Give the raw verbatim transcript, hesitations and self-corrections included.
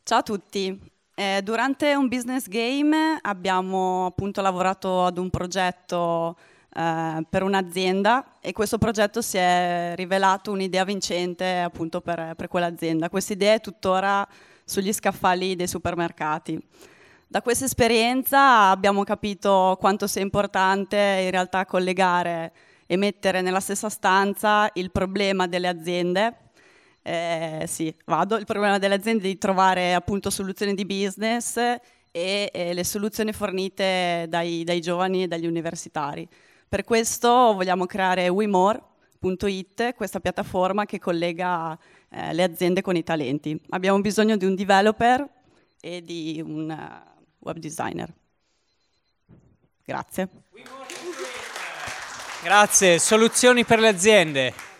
Ciao a tutti. Eh, durante un business game abbiamo appunto lavorato ad un progetto eh, per un'azienda e questo progetto si è rivelato un'idea vincente appunto per, per quell'azienda. Questa idea è tuttora sugli scaffali dei supermercati. Da questa esperienza abbiamo capito quanto sia importante in realtà collegare e mettere nella stessa stanza il problema delle aziende. Eh, sì, vado. Il problema delle aziende è di trovare appunto soluzioni di business e, e le soluzioni fornite dai, dai giovani e dagli universitari. Per questo vogliamo creare we more punto it, questa piattaforma che collega eh, le aziende con i talenti. Abbiamo bisogno di un developer e di un uh, web designer. Grazie. Grazie. Soluzioni per le aziende.